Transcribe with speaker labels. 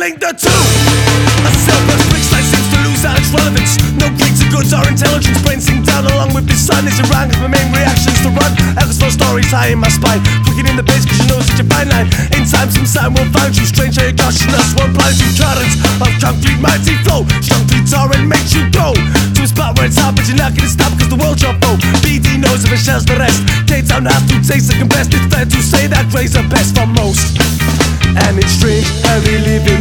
Speaker 1: link the two. A self-burst bricks life seems to lose out its relevance. No greater goods or intelligence. Brain sink down along with the sun. Is it wrong if my main reaction's to run? Echoes for stories high in my spine. Clicking in the bass cause you know such a fine line. In time some sign will find you. Strange how you're caution us. One blind you currents of concrete mighty flow. Strong to torrent makes you go to a spot where it's hot but you're not gonna stop cause the world's your foe. BD knows if it shells the rest. K-Town has to taste the best. It's fair to say that Gray's the best for most. And it's strange how we live in